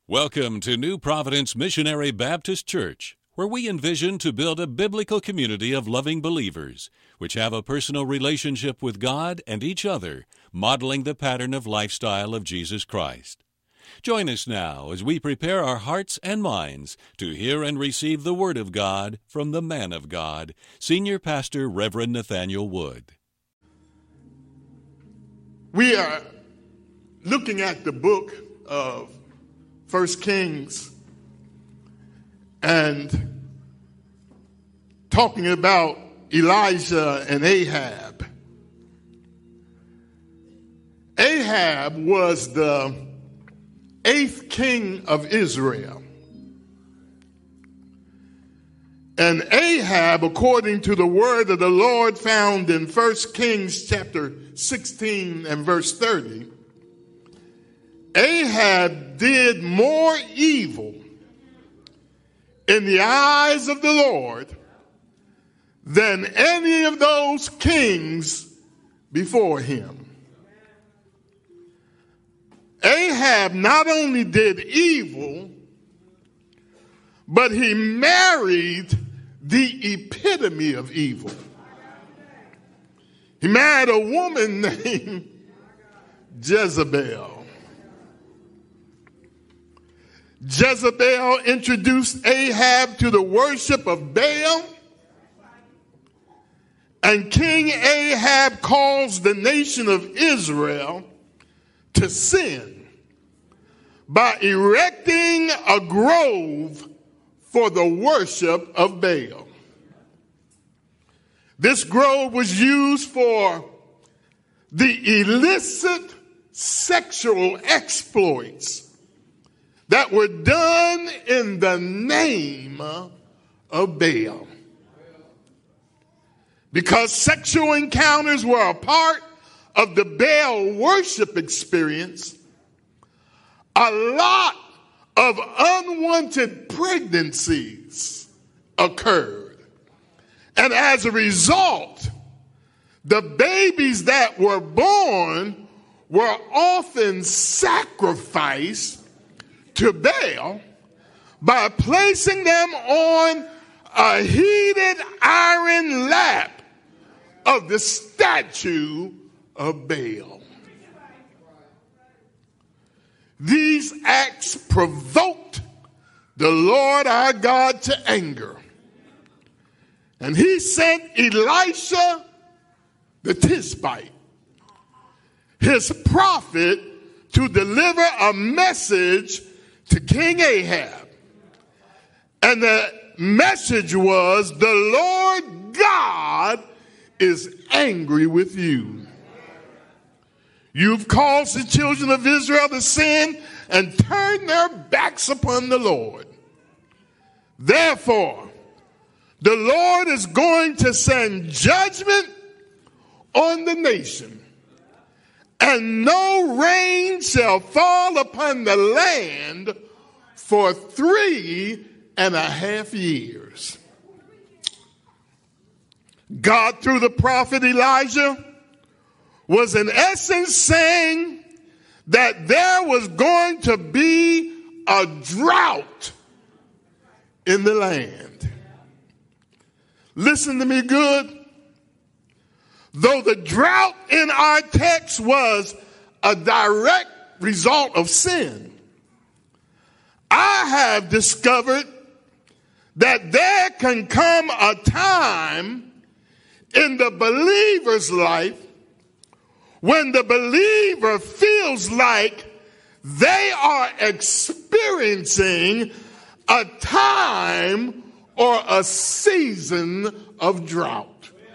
Welcome to New Providence Missionary Baptist Church, where we envision to build a biblical community of loving believers, which have a personal relationship with God and each other, modeling the pattern of lifestyle of Jesus Christ. Join us now as we prepare our hearts and minds to hear and receive the Word of God from the man of God, Senior Pastor Reverend Nathaniel Wood. We are looking at the book of 1 Kings and talking about Elijah and Ahab. Ahab was the 8th king of Israel. And Ahab, according to the word of the Lord found in 1 Kings chapter 16 and verse 30, Ahab did more evil in the eyes of the Lord than any of those kings before him. Ahab not only did evil, but he married the epitome of evil. He married a woman named Jezebel. Jezebel introduced Ahab to the worship of Baal, and King Ahab caused the nation of Israel to sin by erecting a grove for the worship of Baal. This grove was used for the illicit sexual exploits that were done in the name of Baal. Because sexual encounters were a part of the Baal worship experience, a lot of unwanted pregnancies occurred. And as a result, the babies that were born were often sacrificed to Baal by placing them on a heated iron lap of the statue of Baal. These acts provoked the Lord our God to anger, and he sent Elisha the Tishbite, his prophet, to deliver a message to King Ahab. And the message was, the Lord God is angry with you. You've caused the children of Israel to sin and turn their backs upon the Lord. Therefore, the Lord is going to send judgment on the nation, and no rain shall fall upon the land for 3.5 years. God, through the prophet Elijah, was in essence saying that there was going to be a drought in the land. Listen to me good. Though the drought in our text was a direct result of sin, I have discovered that there can come a time in the believer's life when the believer feels like they are experiencing a time or a season of drought.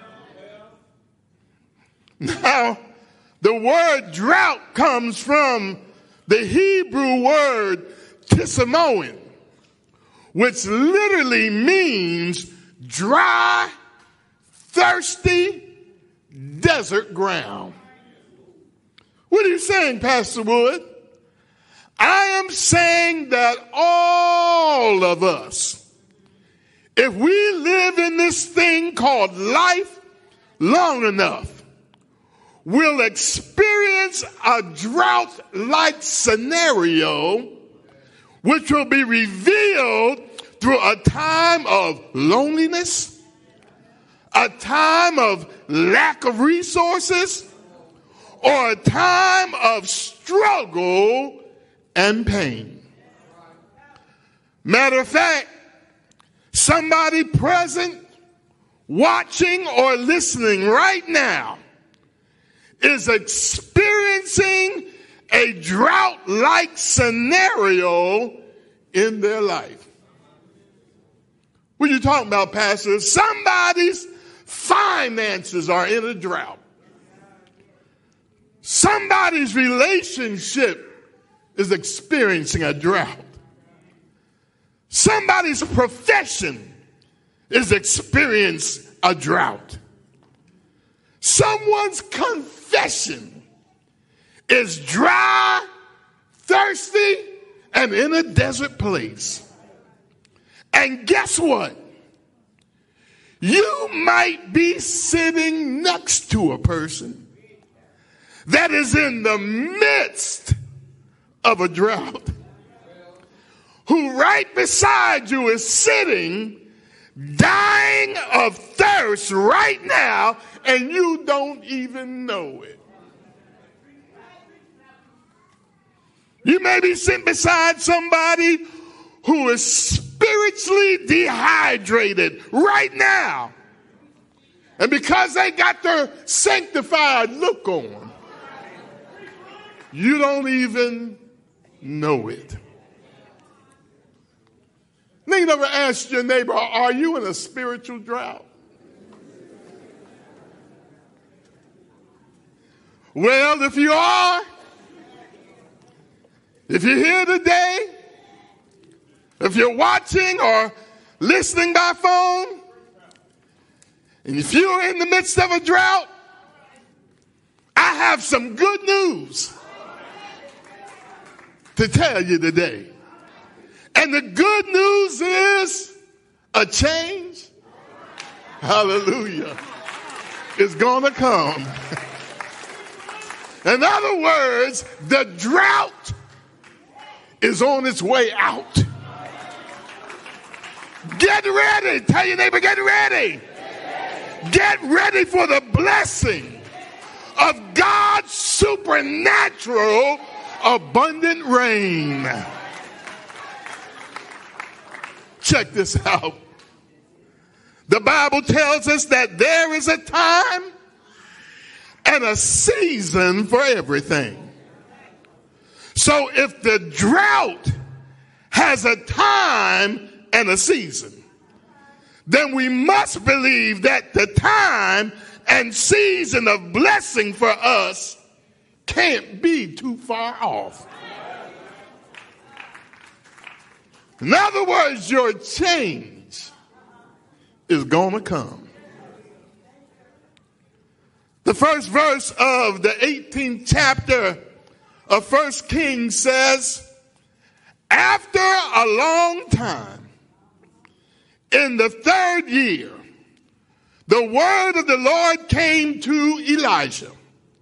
Now, the word drought comes from the Hebrew word tisamoin, which literally means dry, thirsty, desert ground. What are you saying, Pastor Wood? I am saying that all of us, if we live in this thing called life long enough, will experience a drought-like scenario which will be revealed through a time of loneliness, a time of lack of resources, or a time of struggle and pain. Matter of fact, somebody present, watching, or listening right now is experiencing a drought-like scenario in their life. What are you talking about, Pastor? Somebody's finances are in a drought. Somebody's relationship is experiencing a drought. Somebody's profession is experiencing a drought. Someone's confession is dry, thirsty, and in a desert place. And guess what? You might be sitting next to a person that is in the midst of a drought, who right beside you is sitting dying of thirst right now, and you don't even know it. You may be sitting beside somebody who is spiritually dehydrated right now. And because they got their sanctified look on, you don't even know it. Now, you never asked your neighbor, are you in a spiritual drought? Well, if you are, if you're here today, if you're watching or listening by phone, and if you're in the midst of a drought, I have some good news to tell you today. And the good news is a change, hallelujah, is going to come. In other words, the drought is on its way out. Get ready. Tell your neighbor, get ready. Get ready for the blessing of God's supernatural abundant rain. Check this out. The Bible tells us that there is a time and a season for everything. So if the drought has a time and a season, then we must believe that the time and season of blessing for us can't be too far off. In other words, your change is going to come. The first verse of the 18th chapter of 1 Kings says, after a long time, in the third year, the word of the Lord came to Elijah.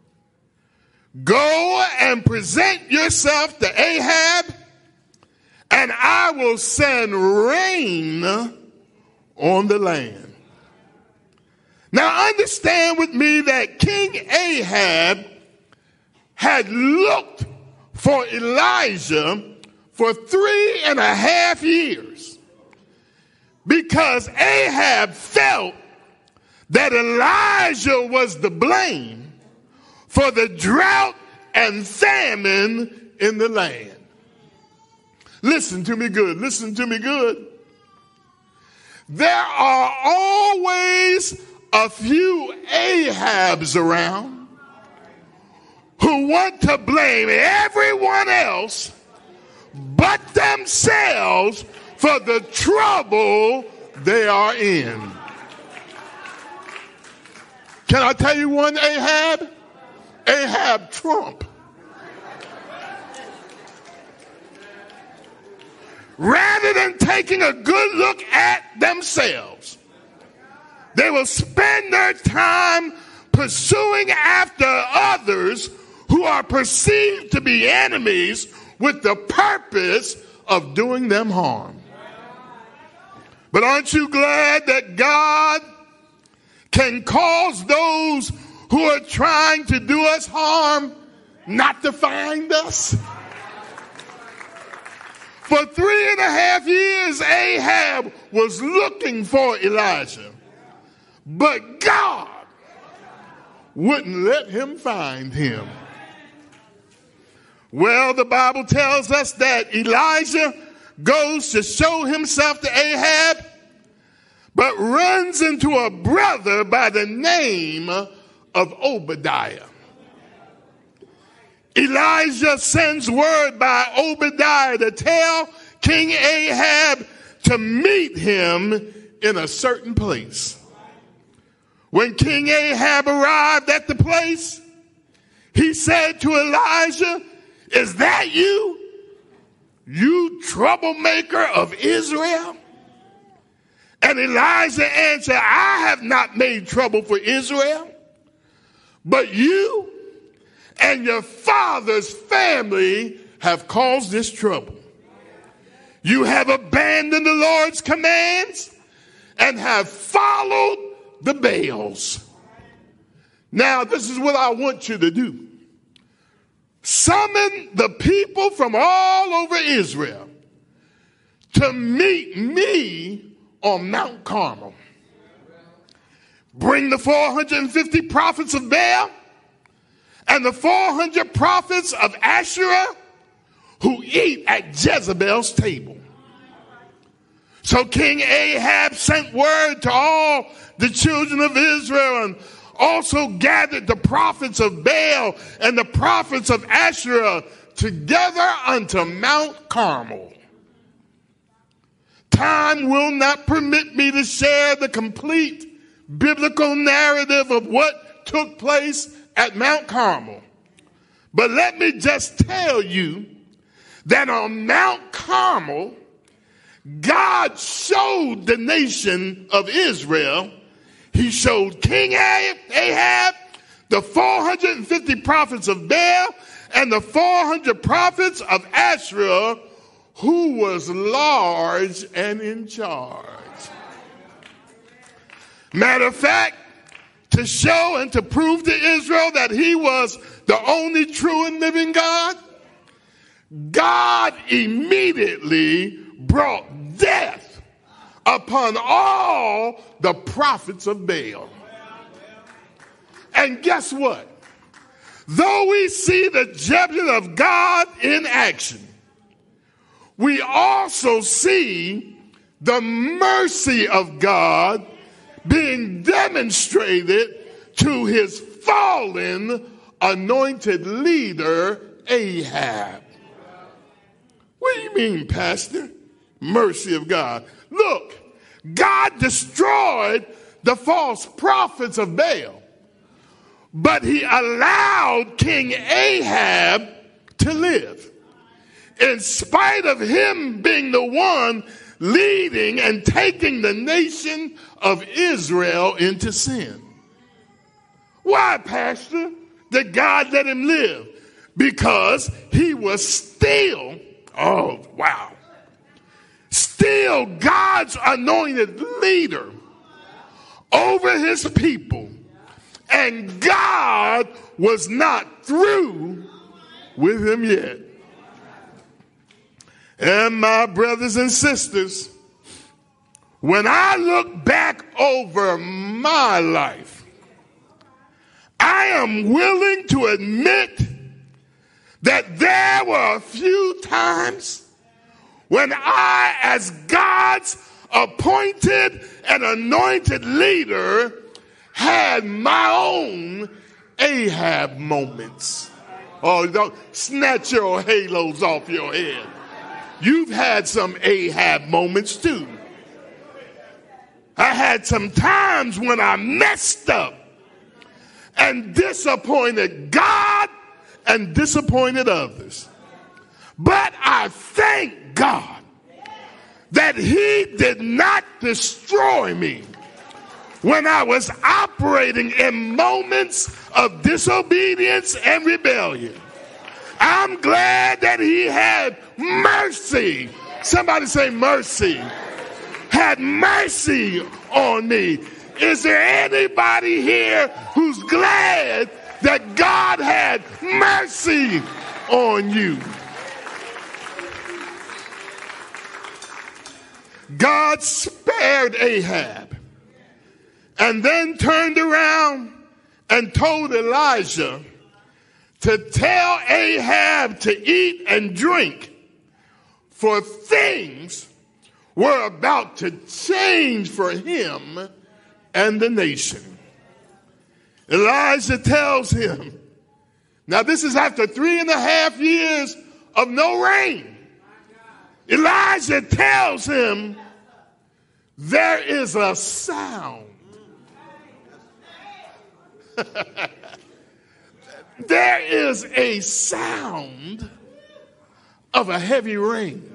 Go and present yourself to Ahab, and I will send rain on the land. Now understand with me that King Ahab had looked for Elijah for 3.5 years because Ahab felt that Elijah was to blame for the drought and famine in the land. Listen to me good. Listen to me good. There are always a few Ahabs around who want to blame everyone else but themselves for the trouble they are in. Can I tell you one Ahab? Ahab Trump. Rather than taking a good look at themselves, they will spend their time pursuing after others who are perceived to be enemies with the purpose of doing them harm. But aren't you glad that God can cause those who are trying to do us harm not to find us? For 3.5 years, Ahab was looking for Elijah, but God wouldn't let him find him. Well, the Bible tells us that Elijah goes to show himself to Ahab, but runs into a brother by the name of Obadiah. Elijah sends word by Obadiah to tell King Ahab to meet him in a certain place. When King Ahab arrived at the place, he said to Elijah, "Is that you, you troublemaker of Israel?" And Elijah answered, "I have not made trouble for Israel, but you and your father's family have caused this trouble. You have abandoned the Lord's commands and have followed the Baals. Now, this is what I want you to do. Summon the people from all over Israel to meet me on Mount Carmel. Bring the 450 prophets of Baal and the 400 prophets of Asherah who eat at Jezebel's table." So King Ahab sent word to all the children of Israel and also gathered the prophets of Baal and the prophets of Asherah together unto Mount Carmel. Time will not permit me to share the complete biblical narrative of what took place at Mount Carmel. But let me just tell you that on Mount Carmel, God showed the nation of Israel. He showed King Ahab, the 450 prophets of Baal, and the 400 prophets of Asherah, who was large and in charge. Matter of fact, to show and to prove to Israel that he was the only true and living God, God immediately brought death upon all the prophets of Baal. And guess what? Though we see the judgment of God in action, we also see the mercy of God being demonstrated to his fallen anointed leader, Ahab. What do you mean, Pastor? Mercy of God. Look, God destroyed the false prophets of Baal, but he allowed King Ahab to live, in spite of him being the one leading and taking the nation of Israel into sin. Why, Pastor, did God let him live? Because he was still, still God's anointed leader over his people. And God was not through with him yet. And my brothers and sisters, when I look back over my life, I am willing to admit that there were a few times when I, as God's appointed and anointed leader, had my own Ahab moments. Oh, don't snatch your halos off your head. You've had some Ahab moments too. I had some times when I messed up and disappointed God and disappointed others. But I thank God that he did not destroy me when I was operating in moments of disobedience and rebellion. I'm glad that he had mercy. Somebody say mercy. Had mercy on me. Is there anybody here who's glad that God had mercy on you? God spared Ahab and then turned around and told Elijah to tell Ahab to eat and drink, for things were about to change for him and the nation. Elijah tells him, now this is after 3.5 years of no rain. Elijah tells him, there is a sound. There is a sound of a heavy rain.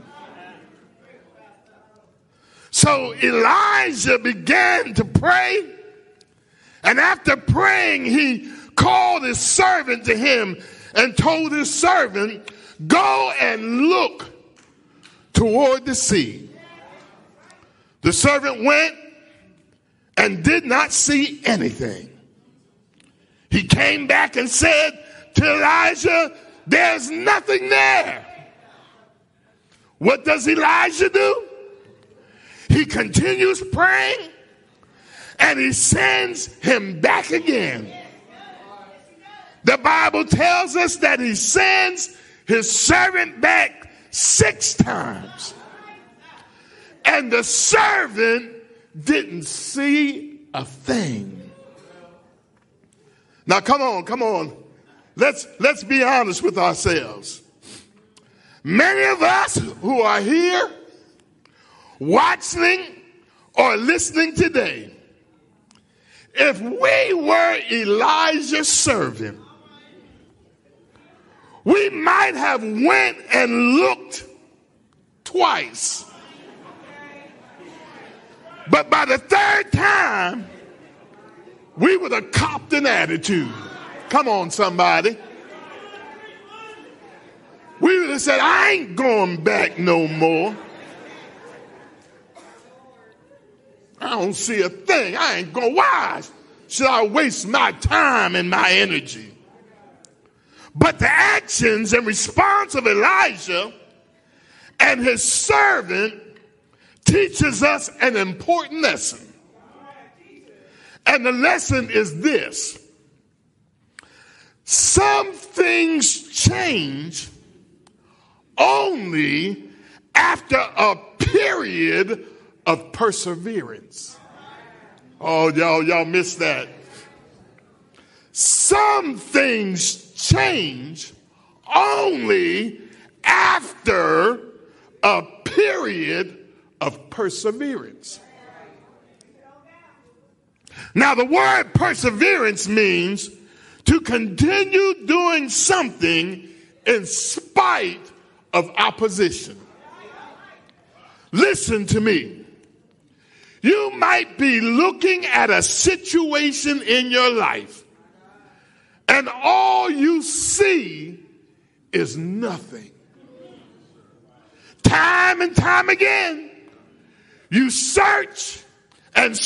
So Elijah began to pray, and after praying, he called his servant to him and told his servant, go and look toward the sea. The servant went and did not see anything. He came back and said to Elijah, there's nothing there. What does Elijah do? He continues praying, and he sends him back again. The Bible tells us that he sends his servant back 6 times. And the servant didn't see a thing. Now, come on. Let's be honest with ourselves. Many of us who are here, watching or listening today, if we were Elijah's servant, we might have went and looked twice. But by the 3rd time, we would have copped an attitude. Come on, somebody. We would have said, I ain't going back no more. I don't see a thing. I ain't going. Why should I waste my time and my energy? But the actions and response of Elijah and his servant teaches us an important lesson. And the lesson is this: some things change only after a period of perseverance. Oh, y'all missed that. Some things change only after a period of perseverance. Now, the word perseverance means to continue doing something in spite of opposition. Listen to me. You might be looking at a situation in your life, and all you see is nothing. Time and time again, you search, and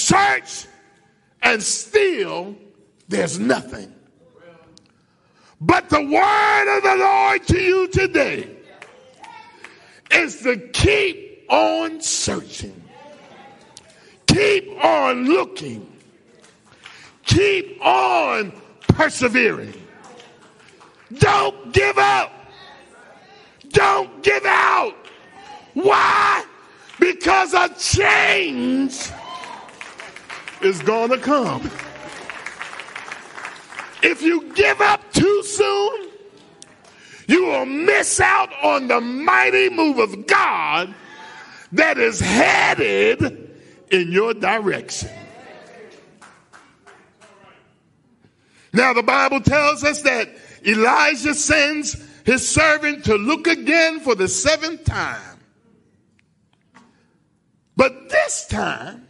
still there's nothing. But the word of the Lord to you today is to keep on searching. Keep on looking. Keep on persevering. Don't give up. Don't give out. Why? Because a change is going to come. If you give up too soon, you will miss out on the mighty move of God that is headed in your direction. Now, the Bible tells us that Elijah sends his servant to look again for the 7th time. But this time,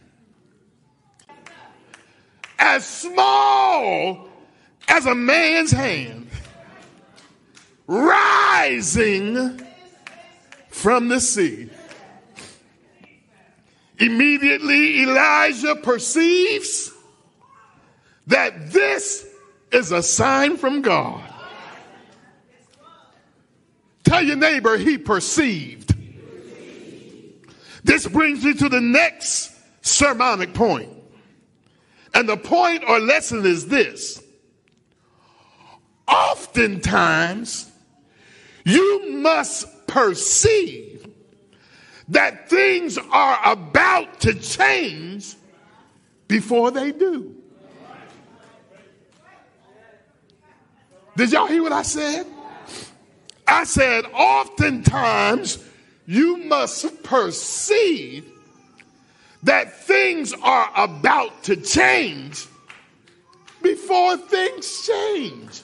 as small as a man's hand, rising from the sea. Immediately Elijah perceives that this is a sign from God. Tell your neighbor, he perceived. This brings me to the next sermonic point. And the point or lesson is this. Oftentimes, you must perceive that things are about to change before they do. Did y'all hear what I said? I said, oftentimes, you must perceive that things are about to change before things change.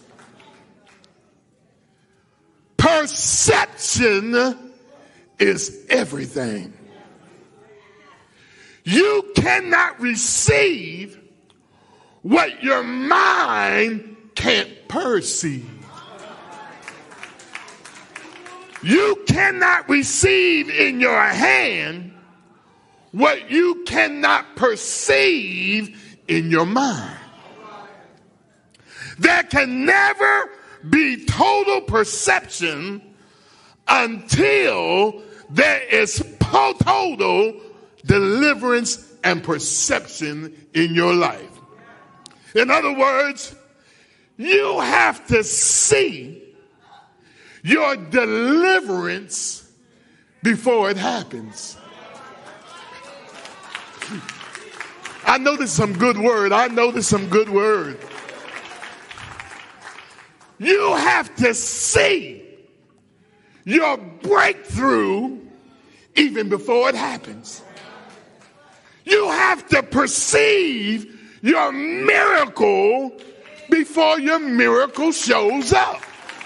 Perception is everything. You cannot receive what your mind can't perceive. You cannot receive in your hand what you cannot perceive in your mind. There can never be total perception until there is total deliverance and perception in your life. In other words, you have to see your deliverance before it happens. I know this is some good word. You have to see your breakthrough even before it happens. You have to perceive your miracle before your miracle shows up.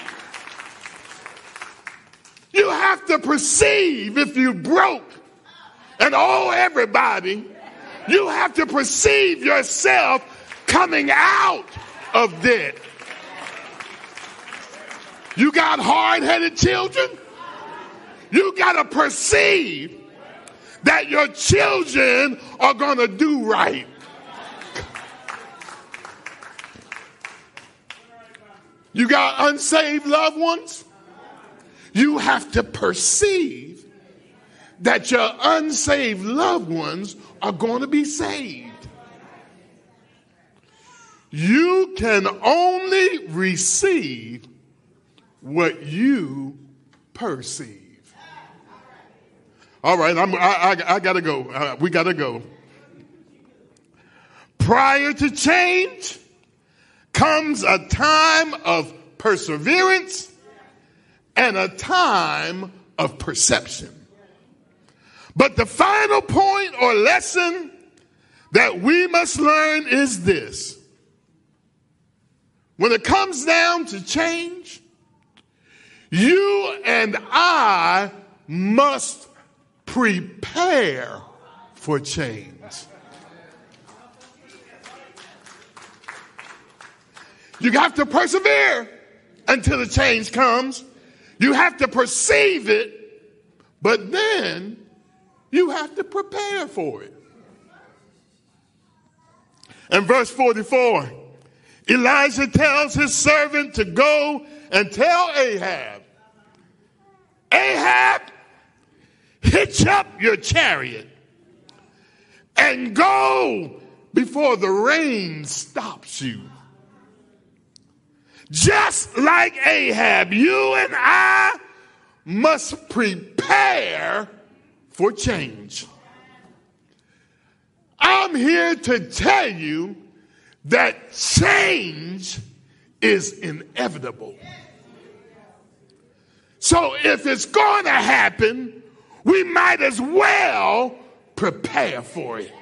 You have to perceive if you broke and owe everybody. You have to perceive yourself coming out of debt. You got hard-headed children? You got to perceive that your children are going to do right. You got unsaved loved ones? You have to perceive that your unsaved loved ones are going to be saved. You can only receive what you perceive. All right, I got to go. We got to go. Prior to change comes a time of perseverance and a time of perception. But the final point or lesson that we must learn is this. When it comes down to change, you and I must prepare for change. You have to persevere until the change comes. You have to perceive it, but then you have to prepare for it. In verse 44, Elijah tells his servant to go and tell Ahab, Ahab, hitch up your chariot and go before the rain stops you. Just like Ahab, you and I must prepare for change. I'm here to tell you that change is inevitable. So if it's going to happen, we might as well prepare for it.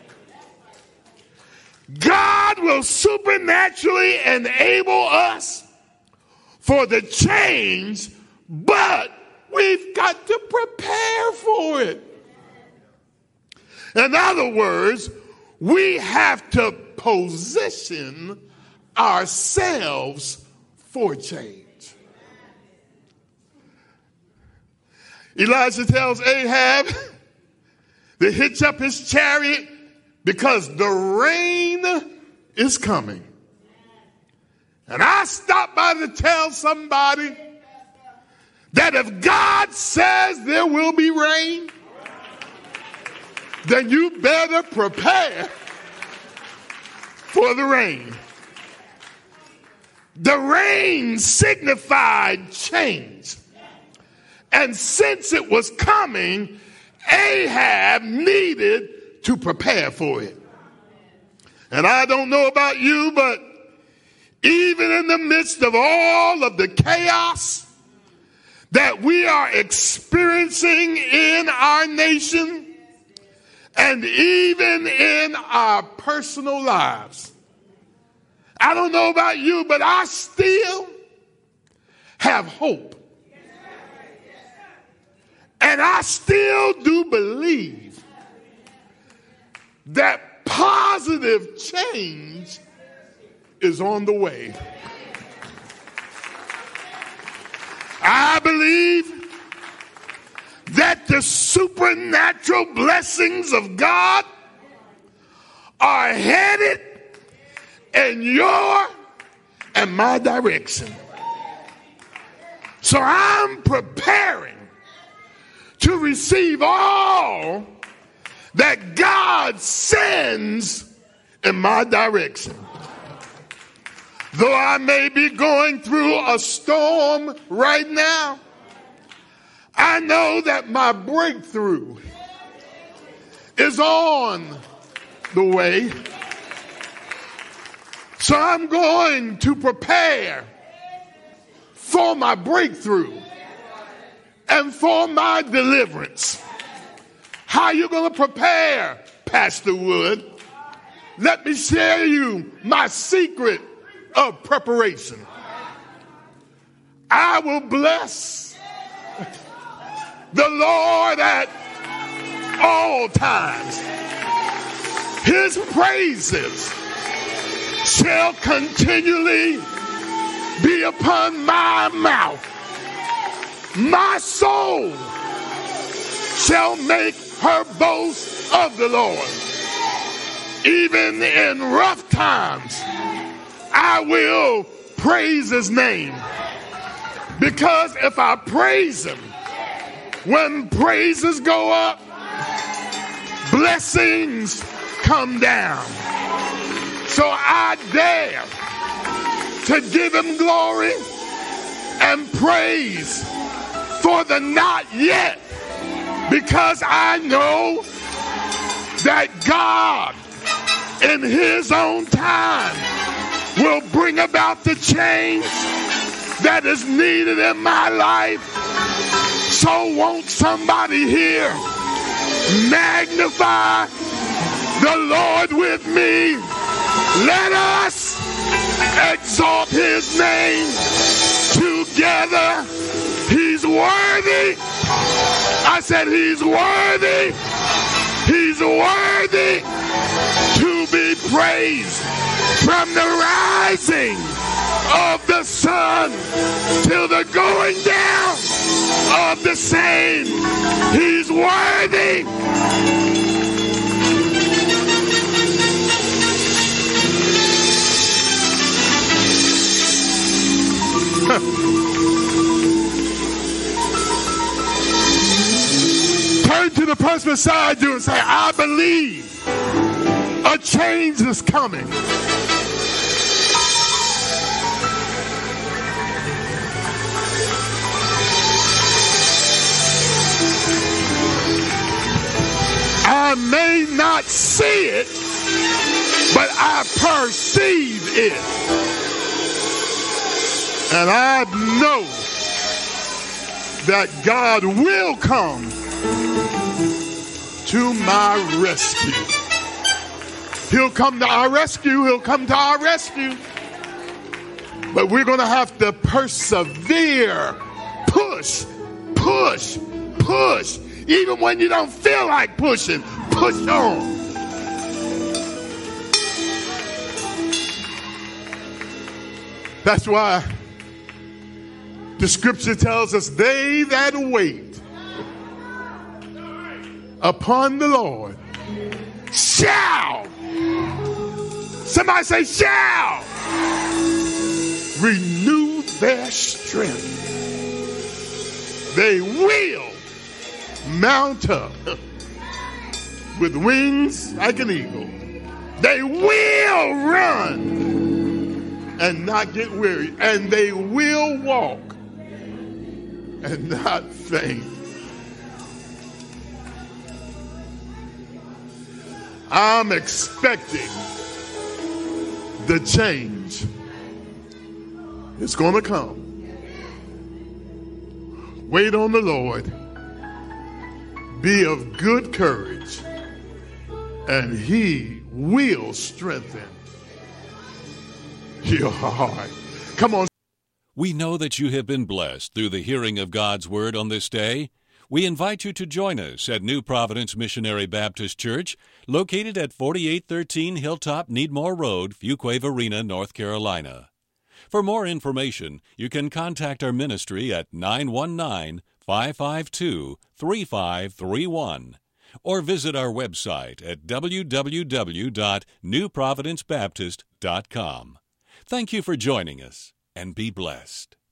God will supernaturally enable us for the change, but we've got to prepare for it. In other words, we have to position ourselves for change. Elijah tells Ahab to hitch up his chariot because the rain is coming. And I stopped by to tell somebody that if God says there will be rain, then you better prepare for the rain. The rain signified change. And since it was coming, Ahab needed to prepare for it. And I don't know about you, but even in the midst of all of the chaos that we are experiencing in our nation and even in our personal lives, I don't know about you, but I still have hope. And I still do believe that positive change is on the way. I believe that the supernatural blessings of God are headed in your and my direction. So I'm preparing to receive all that God sends in my direction. Though I may be going through a storm right now, I know that my breakthrough is on the way. So I'm going to prepare for my breakthrough and for my deliverance. How are you going to prepare, Pastor Wood? Let me share you my secret of preparation. I will bless the Lord at all times. His praises shall continually be upon my mouth. My soul shall make her boast of the Lord. Even in rough times, I will praise his name. Because if I praise him, when praises go up, blessings come down. So I dare to give him glory and praise for the not yet, because I know that God in his own time will bring about the change that is needed in my life. So won't somebody here magnify the Lord with me? Let us exalt his name together. He's worthy. I said he's worthy. He's worthy to be praised from the rising of the sun till the going down of the same. He's worthy. Turn to the person beside you and say, I believe a change is coming. I may not see it, but I perceive it. And I know that God will come to my rescue. He'll come to our rescue. He'll come to our rescue. But we're going to have to persevere. Push, push, push. Even when you don't feel like pushing, push on. That's why the scripture tells us, they that wait upon the Lord shall, somebody say shall, renew their strength. They will mount up with wings like an eagle. They will run and not get weary, and they will walk and not faint. I'm expecting the change. It's going to come. Wait on the Lord. Be of good courage, and He will strengthen your heart. Come on. We know that you have been blessed through the hearing of God's Word on this day. We invite you to join us at New Providence Missionary Baptist Church, located at 4813 Hilltop Needmore Road, Fuquay Varina, North Carolina. For more information, you can contact our ministry at 919-552-3531 or visit our website at www.newprovidencebaptist.com. Thank you for joining us, and be blessed.